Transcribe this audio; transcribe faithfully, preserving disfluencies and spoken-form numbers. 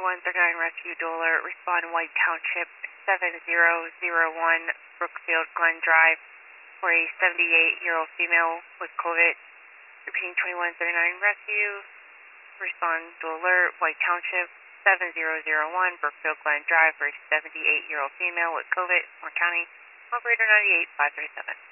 twenty-one thirty-nine Rescue Dollar, respond White Township seven zero zero one Brookfield Glen Drive for a seventy-eight-year-old female with COVID. Repeating twenty-one thirty-nine Rescue, respond to alert White Township seven zero zero one Brookfield Glen Drive for a seventy-eight-year-old female with COVID, Orange County, operator ninety-eight five thirty-seven.